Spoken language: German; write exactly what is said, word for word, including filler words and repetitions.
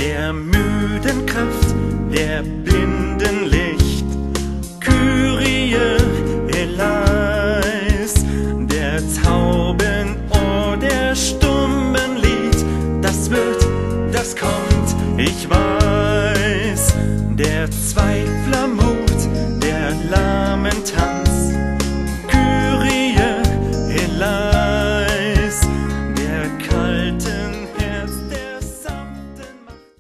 der müden Kraft, der blinden Licht. Kyrie eleis, der tauben Ohr, der stummen Lied. Das wird, das kommt, ich weiß. Der Zweifler Mut